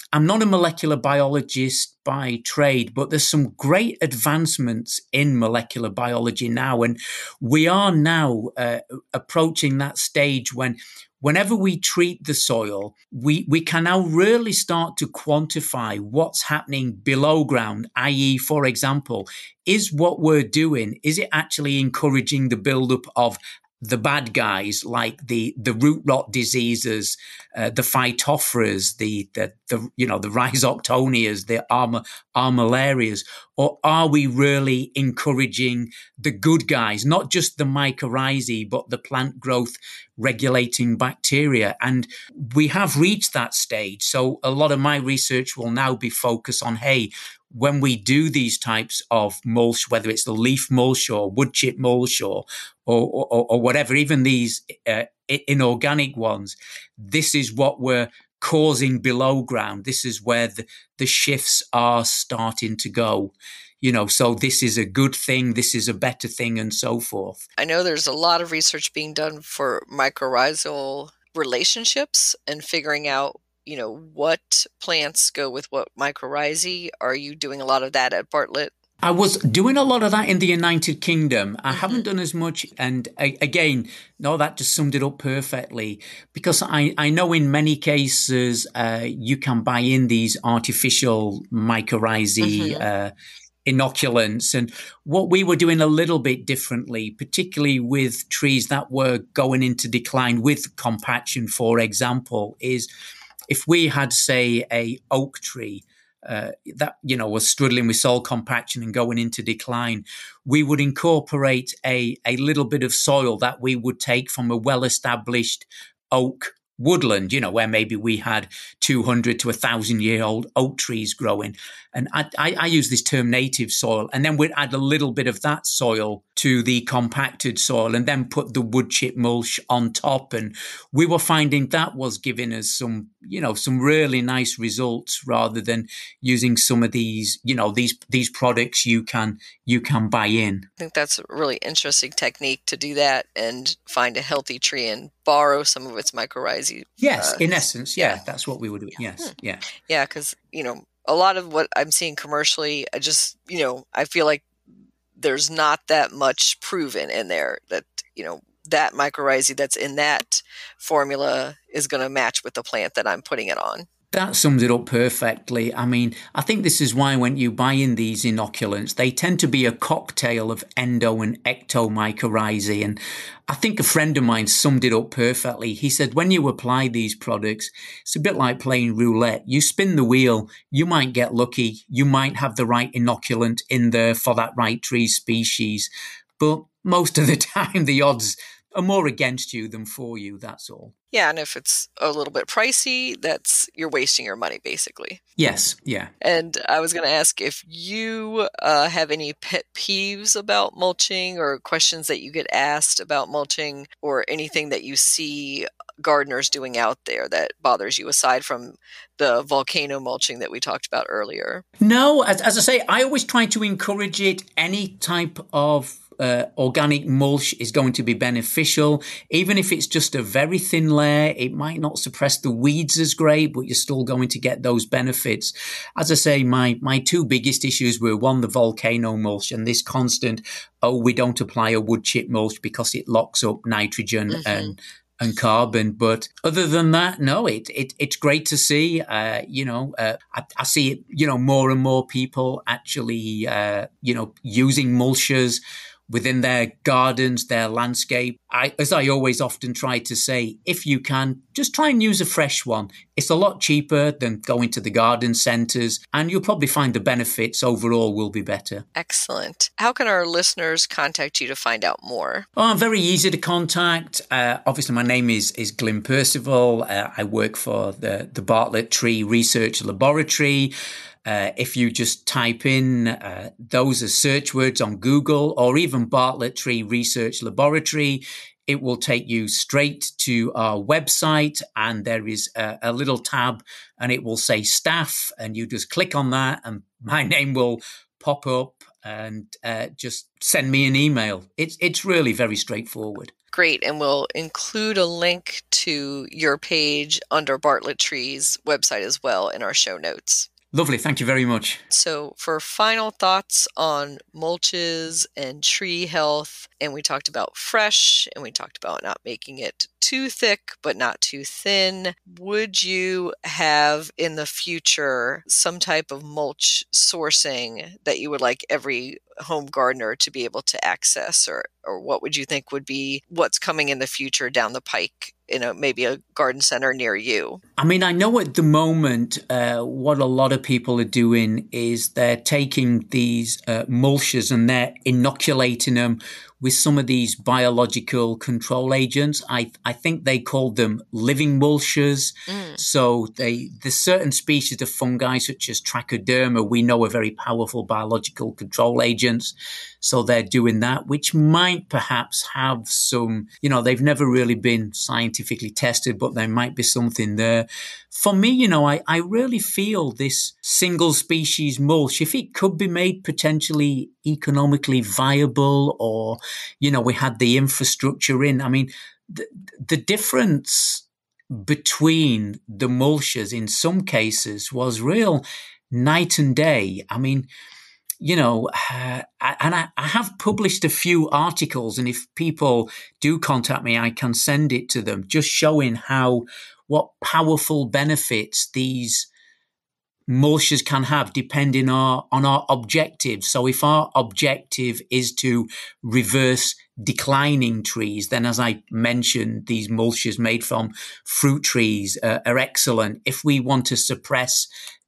I'm not a molecular biologist by trade, but there's some great advancements in molecular biology now. And we are now uh, approaching that stage when whenever we treat the soil, we, we can now really start to quantify what's happening below ground, that is, for example, is what we're doing, is it actually encouraging the buildup of the bad guys like the, the root rot diseases, uh, the phytophoras, the, the, the, you know, the rhizoctonias, the arm- armillarias, or are we really encouraging the good guys, not just the mycorrhizae, but the plant growth regulating bacteria? And we have reached that stage. So a lot of my research will now be focused on, hey, when we do these types of mulch, whether it's the leaf mulch or wood chip mulch or or, or, or whatever, even these uh, inorganic ones, this is what we're causing below ground. This is where the, the shifts are starting to go. You know, so this is a good thing, this is a better thing, and so forth. I know there's a lot of research being done for mycorrhizal relationships and figuring out, you know, what plants go with what mycorrhizae. Are you doing a lot of that at Bartlett? I was doing a lot of that in the United Kingdom. I mm-hmm. haven't done as much. And I, again, no, that just summed it up perfectly, because I, I know in many cases uh, you can buy in these artificial mycorrhizae mm-hmm. uh, inoculants. And what we were doing a little bit differently, particularly with trees that were going into decline with compaction, for example, is if we had, say, a oak tree Uh, that, you know, was struggling with soil compaction and going into decline, we would incorporate a, a little bit of soil that we would take from a well-established oak woodland, you know, where maybe we had two hundred to one thousand year old oak trees growing. And I, I, I use this term native soil. And then we'd add a little bit of that soil to the compacted soil and then put the wood chip mulch on top. And we were finding that was giving us some, you know, some really nice results rather than using some of these, you know, these, these products you can, you can buy in. I think that's a really interesting technique to do that and find a healthy tree and borrow some of its mycorrhizae. Yes, uh, in essence, yeah, yeah, that's what we would do. Yes, hmm. yeah. Yeah, because, you know, a lot of what I'm seeing commercially, I just, you know, I feel like there's not that much proven in there that, you know, that mycorrhizae that's in that formula is going to match with the plant that I'm putting it on. That sums it up perfectly. I mean, I think this is why when you buy in these inoculants, they tend to be a cocktail of endo and ectomycorrhizae. And I think a friend of mine summed it up perfectly. He said, when you apply these products, it's a bit like playing roulette. You spin the wheel, you might get lucky. You might have the right inoculant in there for that right tree species. But most of the time, the odds are more against you than for you, that's all. Yeah, and if it's a little bit pricey, that's you're wasting your money, basically. Yes, yeah. And I was going to ask if you uh, have any pet peeves about mulching or questions that you get asked about mulching or anything that you see gardeners doing out there that bothers you aside from the volcano mulching that we talked about earlier. No, as, as I say, I always try to encourage it. Any type of Uh, organic mulch is going to be beneficial. Even if it's just a very thin layer, it might not suppress the weeds as great, but you're still going to get those benefits. As I say, my, my two biggest issues were, one, the volcano mulch and this constant, oh, we don't apply a wood chip mulch because it locks up nitrogen mm-hmm. and and carbon. But other than that, no, it, it it's great to see, uh, you know, uh, I, I see it, you know, more and more people actually, uh, you know, using mulchers within their gardens, their landscape. I, as I always often try to say, if you can, just try and use a fresh one. It's a lot cheaper than going to the garden centres, and you'll probably find the benefits overall will be better. Excellent. How can our listeners contact you to find out more? Oh, I'm very easy to contact. Uh, obviously, my name is, is Glyn Percival. Uh, I work for the, the Bartlett Tree Research Laboratory. Uh, if you just type in uh, those as search words on Google or even Bartlett Tree Research Laboratory, it will take you straight to our website, and there is a, a little tab and it will say staff, and you just click on that and my name will pop up, and uh, just send me an email. It's it's really very straightforward. Great. And we'll include a link to your page under Bartlett Tree's website as well in our show notes. Lovely. Thank you very much. So for final thoughts on mulches and tree health, and we talked about fresh, and we talked about not making it too thick, but not too thin. Would you have in the future some type of mulch sourcing that you would like every home gardener to be able to access, or, or what would you think would be what's coming in the future down the pike in a, maybe a garden center near you? I mean, I know at the moment uh, what a lot of people are doing is they're taking these uh, mulches and they're inoculating them with some of these biological control agents. I I think they called them living mulches. Mm. So they there's certain species of fungi such as Trichoderma we know are very powerful biological control agents. So they're doing that, which might perhaps have some, you know, they've never really been scientifically tested, but there might be something there. For me, you know, I, I really feel this single species mulch, if it could be made potentially economically viable, or, you know, we had the infrastructure in, I mean, the, the difference between the mulches in some cases was real night and day. I mean, you know, uh, and I, I have published a few articles, and if people do contact me, I can send it to them, just showing how, what powerful benefits these mulches can have depending on, on our objectives. So if our objective is to reverse declining trees, then as I mentioned, these mulches made from fruit trees uh, are excellent. If we want to suppress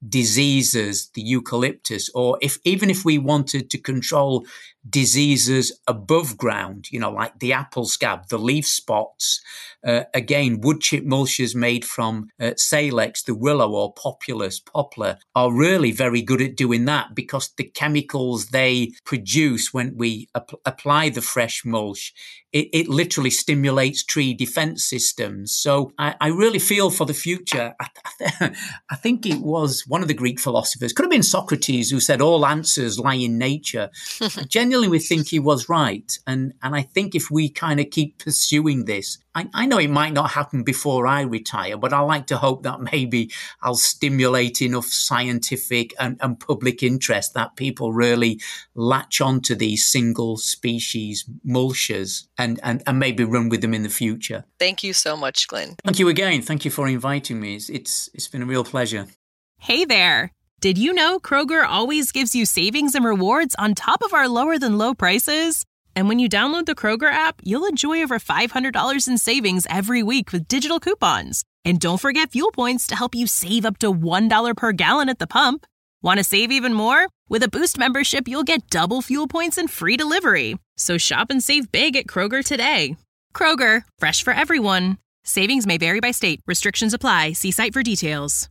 diseases, the eucalyptus, or if even if we wanted to control diseases above ground, you know, like the apple scab, the leaf spots, uh, again, wood chip mulches made from uh, Salix, the willow or populus, poplar, are really very good at doing that, because the chemicals they produce when we ap- apply the fresh mulch, it, it literally stimulates tree defense systems. So I, I really feel for the future. I, th- I think it was one of the Greek philosophers, could have been Socrates, who said all answers lie in nature. I genuinely think he was right. And, and I think if we kind of keep pursuing this, I, I know it might not happen before I retire, but I like to hope that maybe I'll stimulate enough scientific and, and public interest that people really latch onto these single species mulches and, and, and maybe run with them in the future. Thank you so much, Glenn. Thank you again. Thank you for inviting me. It's, it's, it's been a real pleasure. Hey there. Did you know Kroger always gives you savings and rewards on top of our lower than low prices? And when you download the Kroger app, you'll enjoy over five hundred dollars in savings every week with digital coupons. And don't forget fuel points to help you save up to one dollar per gallon at the pump. Want to save even more? With a Boost membership, you'll get double fuel points and free delivery. So shop and save big at Kroger today. Kroger, fresh for everyone. Savings may vary by state. Restrictions apply. See site for details.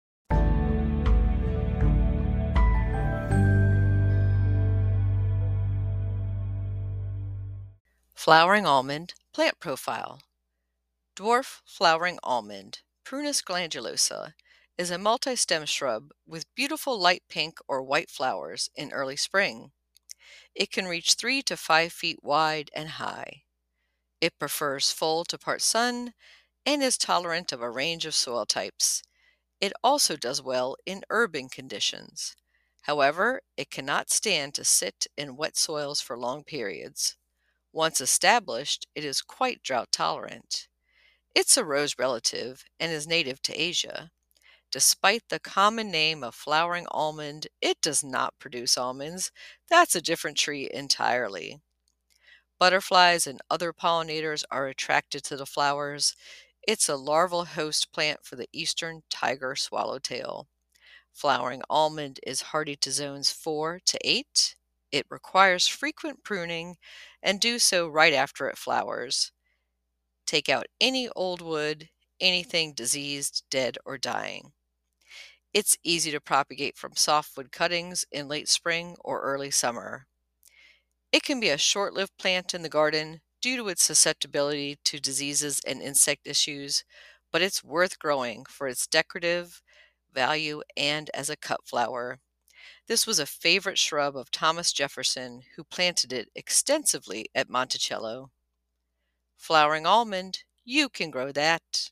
Flowering almond plant profile. Dwarf flowering almond, Prunus glandulosa, is a multi-stem shrub with beautiful light pink or white flowers in early spring. It can reach three to five feet wide and high. It prefers full to part sun and is tolerant of a range of soil types. It also does well in urban conditions. However, it cannot stand to sit in wet soils for long periods. Once established, it is quite drought tolerant. It's a rose relative and is native to Asia. Despite the common name of flowering almond, it does not produce almonds. That's a different tree entirely. Butterflies and other pollinators are attracted to the flowers. It's a larval host plant for the eastern tiger swallowtail. Flowering almond is hardy to zones four to eight. It requires frequent pruning and do so right after it flowers. Take out any old wood, anything diseased, dead, or dying. It's easy to propagate from softwood cuttings in late spring or early summer. It can be a short-lived plant in the garden due to its susceptibility to diseases and insect issues, but it's worth growing for its decorative value and as a cut flower. This was a favorite shrub of Thomas Jefferson, who planted it extensively at Monticello. Flowering almond, you can grow that.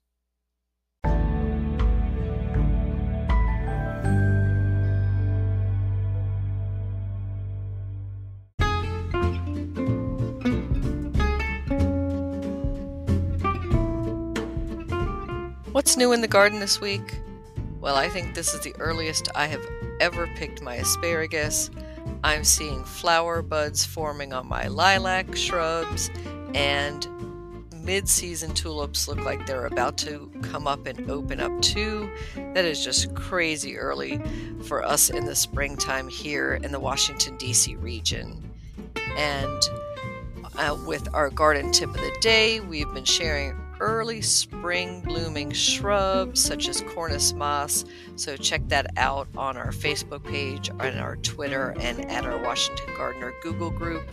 What's new in the garden this week? Well, I think this is the earliest I have ever picked my asparagus. I'm seeing flower buds forming on my lilac shrubs, and mid-season tulips look like they're about to come up and open up too. That is just crazy early for us in the springtime here in the Washington, D C region. And uh, with our garden tip of the day, we've been sharing early spring blooming shrubs such as Cornus moss, so check that out on our Facebook page, on our Twitter, and at our Washington Gardener Google group.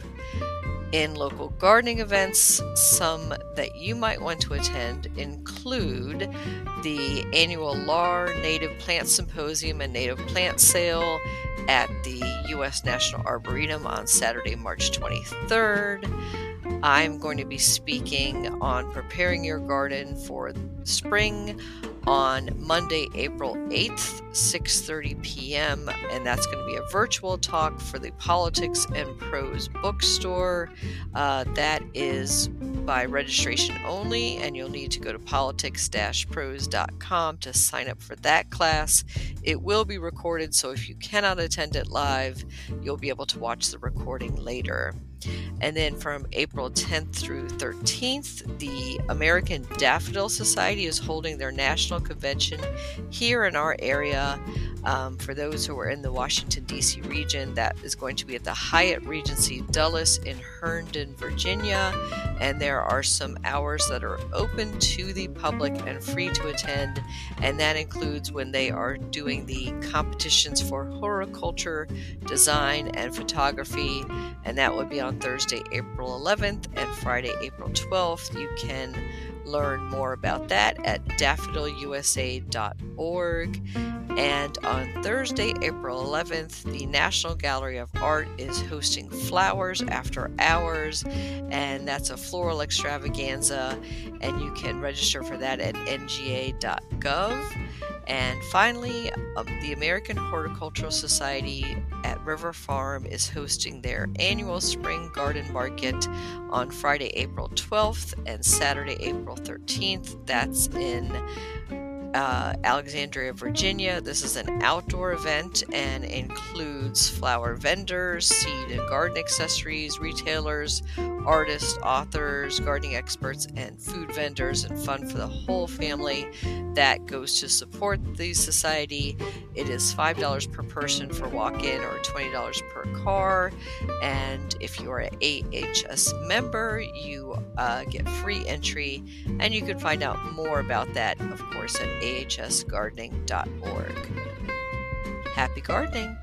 In local gardening events, some that you might want to attend include the annual L A R Native Plant Symposium and Native Plant Sale at the U S National Arboretum on Saturday, March twenty-third. I'm going to be speaking on preparing your garden for spring on Monday, April eighth, six thirty p.m. and that's going to be a virtual talk for the Politics and Prose bookstore. Uh, that is by registration only, and you'll need to go to politics dash prose dot com to sign up for that class. It will be recorded, so if you cannot attend it live, you'll be able to watch the recording later. And then from April tenth through thirteenth, the American Daffodil Society is holding their national convention here in our area. Um, for those who are in the Washington, D C region, that is going to be at the Hyatt Regency Dulles in Herndon, Virginia. And there are some hours that are open to the public and free to attend. And that includes when they are doing the competitions for horticulture, design, and photography. And that would be on Thursday, April eleventh and Friday, April twelfth. You can learn more about that at daffodil u s a dot org. And on Thursday, April eleventh, the National Gallery of Art is hosting Flowers After Hours, and that's a floral extravaganza, and you can register for that at n g a dot gov. And finally, um, the American Horticultural Society at River Farm is hosting their annual Spring Garden Market on Friday, April twelfth and Saturday, April thirteenth. That's in Uh, Alexandria, Virginia. This is an outdoor event and includes flower vendors, seed and garden accessories, retailers, artists, authors, gardening experts, and food vendors, and fun for the whole family. That goes to support the society. It is five dollars per person for walk-in or twenty dollars per car. And if you are an A H S member, you uh, get free entry. And you can find out more about that, of course, at a h s gardening dot org. Happy gardening!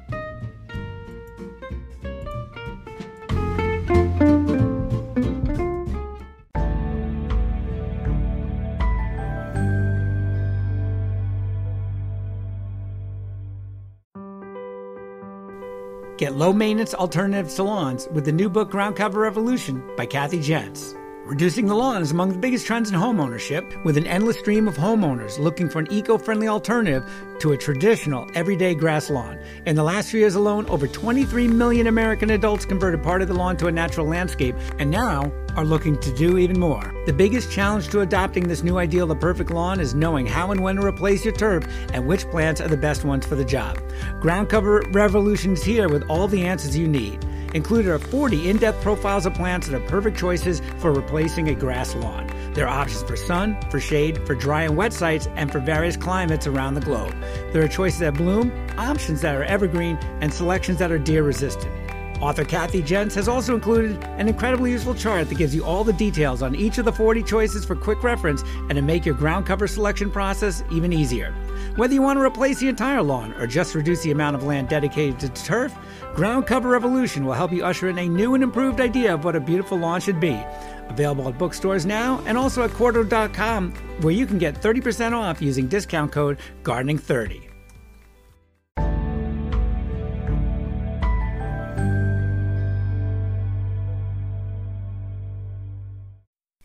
Get low-maintenance alternatives to lawns with the new book Ground Cover Revolution by Kathy Jentz. Reducing the lawn is among the biggest trends in home ownership, with an endless stream of homeowners looking for an eco-friendly alternative to a traditional, everyday grass lawn. In the last few years alone, over twenty-three million American adults converted part of the lawn to a natural landscape, and now are looking to do even more. The biggest challenge to adopting this new ideal of the perfect lawn is knowing how and when to replace your turf and which plants are the best ones for the job. Ground Cover Revolution is here with all the answers you need. Included are forty in-depth profiles of plants that are perfect choices for replacing a grass lawn. There are options for sun, for shade, for dry and wet sites, and for various climates around the globe. There are choices that bloom, options that are evergreen, and selections that are deer-resistant. Author Kathy Jentz has also included an incredibly useful chart that gives you all the details on each of the forty choices for quick reference and to make your ground cover selection process even easier. Whether you want to replace the entire lawn or just reduce the amount of land dedicated to turf, Ground Cover Revolution will help you usher in a new and improved idea of what a beautiful lawn should be. Available at bookstores now and also at quarto dot com, where you can get thirty percent off using discount code gardening thirty.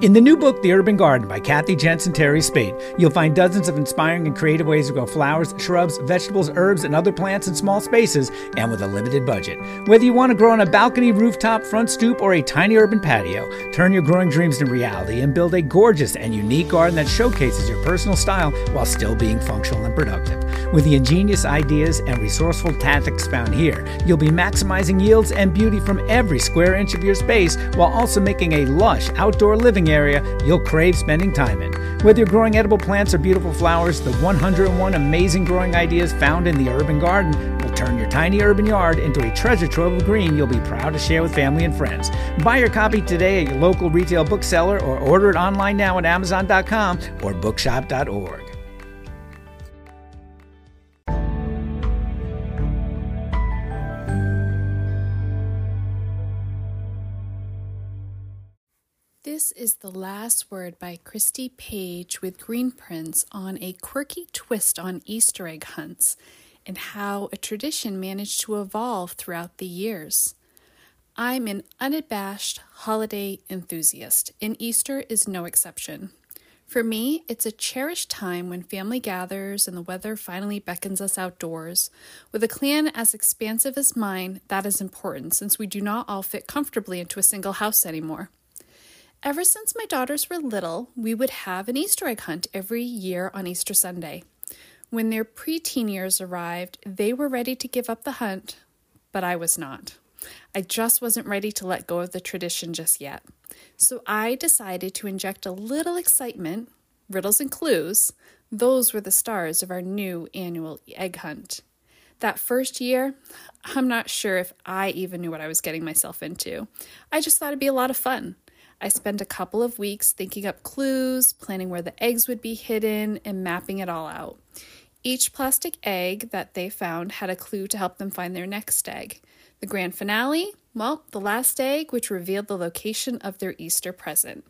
In the new book, The Urban Garden by Kathy Jentz and Terry Spade, you'll find dozens of inspiring and creative ways to grow flowers, shrubs, vegetables, herbs, and other plants in small spaces and with a limited budget. Whether you want to grow on a balcony, rooftop, front stoop, or a tiny urban patio, turn your growing dreams into reality and build a gorgeous and unique garden that showcases your personal style while still being functional and productive. With the ingenious ideas and resourceful tactics found here, you'll be maximizing yields and beauty from every square inch of your space while also making a lush outdoor living area you'll crave spending time in. Whether you're growing edible plants or beautiful flowers, the one hundred and one amazing growing ideas found in The Urban Garden will turn your tiny urban yard into a treasure trove of green you'll be proud to share with family and friends. Buy your copy today at your local retail bookseller or order it online now at amazon dot com or bookshop dot org. This is The Last Word by Christy Page with Green Prints on a quirky twist on Easter egg hunts and how a tradition managed to evolve throughout the years. I'm an unabashed holiday enthusiast, and Easter is no exception. For me, it's a cherished time when family gathers and the weather finally beckons us outdoors. With a clan as expansive as mine, that is important since we do not all fit comfortably into a single house anymore. Ever since my daughters were little, we would have an Easter egg hunt every year on Easter Sunday. When their preteen years arrived, they were ready to give up the hunt, but I was not. I just wasn't ready to let go of the tradition just yet. So I decided to inject a little excitement, riddles and clues. Those were the stars of our new annual egg hunt. That first year, I'm not sure if I even knew what I was getting myself into. I just thought it'd be a lot of fun. I spent a couple of weeks thinking up clues, planning where the eggs would be hidden, and mapping it all out. Each plastic egg that they found had a clue to help them find their next egg. The grand finale, well, the last egg, which revealed the location of their Easter present.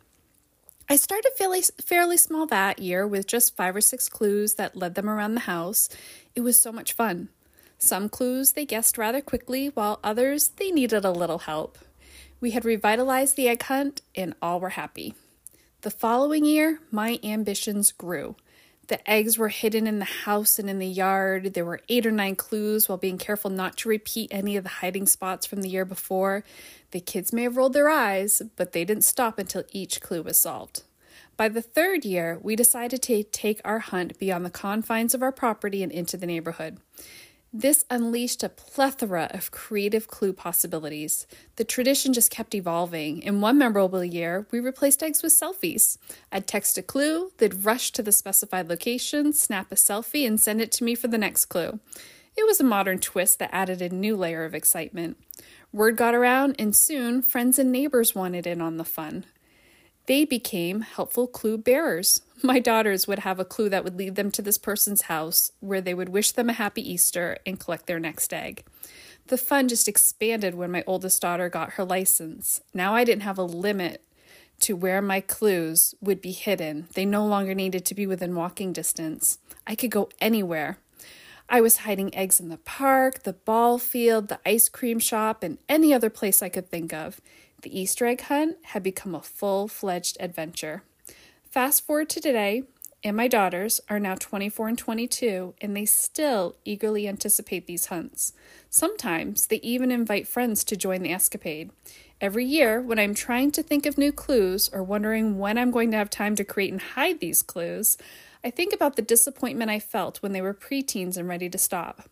I started fairly, fairly small that year with just five or six clues that led them around the house. It was so much fun. Some clues they guessed rather quickly, while others they needed a little help. We had revitalized the egg hunt, and all were happy. The following year, my ambitions grew. The eggs were hidden in the house and in the yard. There were eight or nine clues while being careful not to repeat any of the hiding spots from the year before. The kids may have rolled their eyes, but they didn't stop until each clue was solved. By the third year, we decided to take our hunt beyond the confines of our property and into the neighborhood. This unleashed a plethora of creative clue possibilities. The tradition just kept evolving. In one memorable year, we replaced eggs with selfies. I'd text a clue, they'd rush to the specified location, snap a selfie, and send it to me for the next clue. It was a modern twist that added a new layer of excitement. Word got around, and soon friends and neighbors wanted in on the fun. They became helpful clue bearers. My daughters would have a clue that would lead them to this person's house, where they would wish them a happy Easter and collect their next egg. The fun just expanded when my oldest daughter got her license. Now I didn't have a limit to where my clues would be hidden. They no longer needed to be within walking distance. I could go anywhere. I was hiding eggs in the park, the ball field, the ice cream shop, and any other place I could think of. The Easter egg hunt had become a full-fledged adventure. Fast forward to today, and my daughters are now twenty-four and twenty-two, and they still eagerly anticipate these hunts. Sometimes they even invite friends to join the escapade. Every year, when I'm trying to think of new clues or wondering when I'm going to have time to create and hide these clues, I think about the disappointment I felt when they were preteens and ready to stop.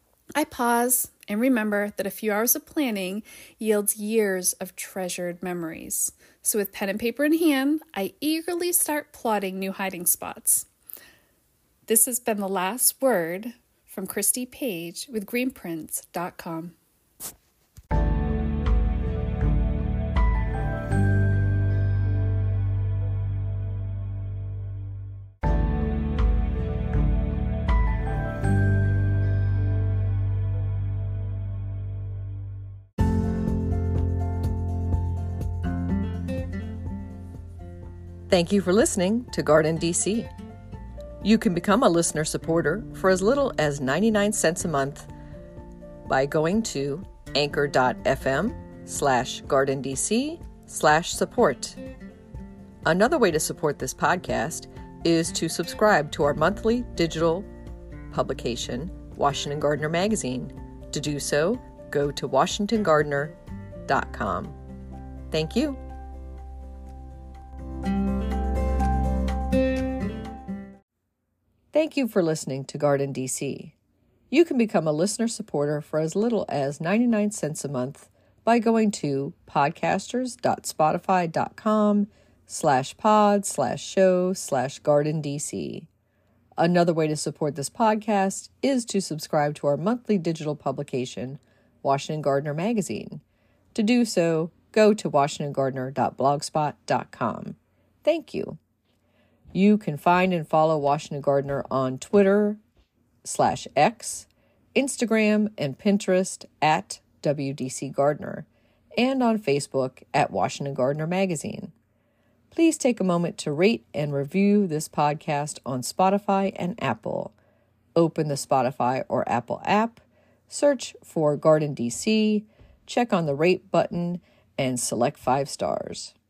I pause and remember that a few hours of planning yields years of treasured memories. So with pen and paper in hand, I eagerly start plotting new hiding spots. This has been The Last Word from Christy Page with green prints dot com. Thank you for listening to Garden D C. You can become a listener supporter for as little as ninety-nine cents a month by going to anchor.fm slash gardendc slash support. Another way to support this podcast is to subscribe to our monthly digital publication, Washington Gardener Magazine. To do so, go to washington gardener dot com. Thank you. Thank you for listening to Garden D C. You can become a listener supporter for as little as ninety-nine cents a month by going to podcasters.spotify.com slash pod slash show slash garden DC. Another way to support this podcast is to subscribe to our monthly digital publication, Washington Gardener Magazine. To do so, go to washington gardener dot blogspot dot com. Thank you. You can find and follow Washington Gardener on Twitter slash X, Instagram, and Pinterest at W D C Gardener, and on Facebook at Washington Gardener Magazine. Please take a moment to rate and review this podcast on Spotify and Apple. Open the Spotify or Apple app, search for Garden D C, check on the rate button, and select five stars.